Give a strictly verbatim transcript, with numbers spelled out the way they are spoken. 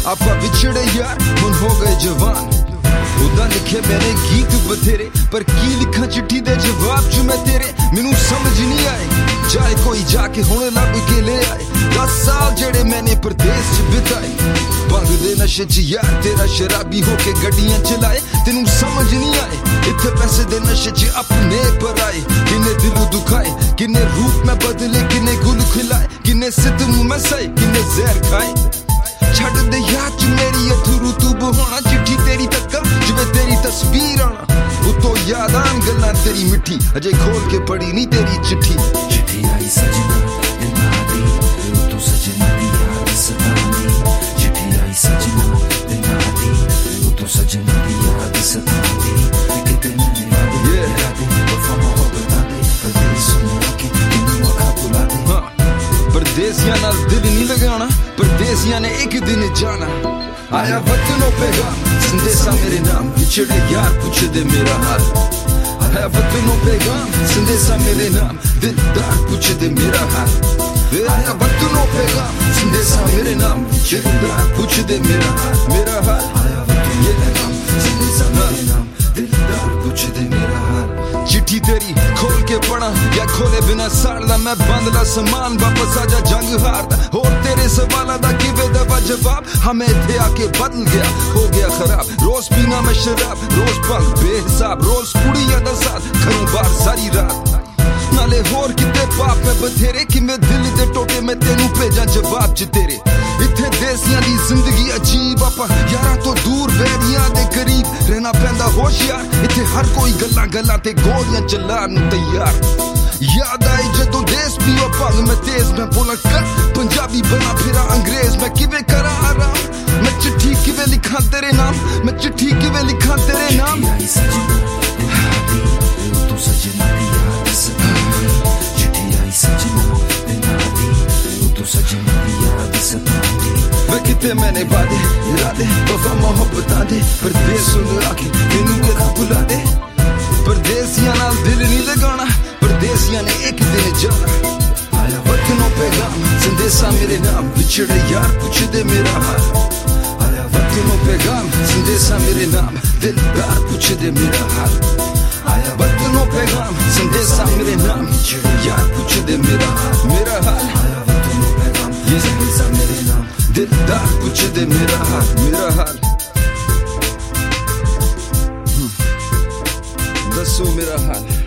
आपा विछड़े यार हुन हो गए जवान उदा लिखे मैंने गीत बथेरे पर की लिखा चिट्ठी दे जवाब च मैं तेरे मैनू समझ नहीं आए चाहे कोई जाके हुण लब के ले आए दस साल जेड़े मैंने प्रदेश च बिताए भंग दे नशे च यार तेरा शराबी होके गड्डियां चलाए तेनू समझ नहीं आए इत्थे पैसे दे नशे च अपने पर आए किन्ने दिल दुखाए किन्ने रूप में बदले किन्ने गुल खिलाए किन्ने सितम में सहे किन्ने जहर खाए छड़ दे याद च मेरी अथरू तू बहाना चिट्ठी तेरी तक जिवें तेरी तस्वीर आना उतो याद आन गल्लां तेरी मिठी अजे खोल के पढ़ी नहीं तेरी चिट्ठी चिट्ठी आई सजना दिना दी उतो सजना दी याद सतांदी चिट्ठी आई सजना दिना दी उतो सजना दी याद सतांदी किते मैंने वादे याद वफा मोहब्बत दे परदेस सुना के किन्नू अखा बुला दे परदेसियां नाल दिल नहीं लगाना परदेसियां ने एक दिन जाना आया वतनों पैगाम संदेशा मेरे नाम बिछड़े यार पूछ दे मेरा हाल आया वतनों पैगाम संदेशा मेरे नाम दिलदार पूछ दे मेरा हाल आया वतनों पैगाम संदेशा मेरे नाम दिलदार पूछ दे मेरा हाल मेरा हाल आया वतनों पैगाम संदेशा मेरे नाम दिलदार पूछ दे मेरा हाल चिट्ठी तेरी खोल के पढ़ा या खोले बिना साड़दा मैं बंदला समान वापस आजा जंग हारदा होर तेरे सवालों दा किवे दवा जवाब हमें इत्थे आके बदल गया हो गया खराब रोज पीना मैं शराब रोज भंग बेहिसाब रोज कुड़ियां दा साथ घरों बाहर सारी रात नाले होर किते पाप में बथेरे कि मैं दिल दे टोटे में तेनू भेजा जवाब च तेरे इत्थे देसियां दी जिंदगी अजीब आपा यारां तो दूर बैरियां दे करीब रहना पैंदा होशियार इत्थे हर कोई गल्लां गल्लां ते गोलियां चलान नूं तैयार याद आई जदों देश पियो भंग मैं तेज मैं बोला कर पंजाबी बना फिरा अंग्रेज मैं किवें करा आराम मैं चिट्ठी किवें लिखां तेरे नाम मैं चिट्ठी किवें लिखां तेरे नाम सजना दी याद सतांदी चिट्ठी आई सजना दिना दी उतो सजना दी याद सतांदी मैं किते मैंने वादे इरादे वफा मोहब्बत दे परदेस सुन आके मैनू करा बुला दे परदेसियां नाल दिल नहीं लगाना परदेसियां ने एक दिन जाना आया वतनों पैगाम संदेशा मेरे नाम बिछड़े यार पूछ दे मेरा हाल आया वतनों पैगाम संदेशा मेरे नाम दिलदार पूछ दे मेरा हाल आया वतनों पैगाम संदेशा मेरे नाम बिछड़े यार पूछ दे मेरा हाल मेरा हाल आया वतनों पैगाम ये संदेशा मेरे नाम दिलदार पूछ दे मेरा हाल मेरा हाल दसो मेरा हाल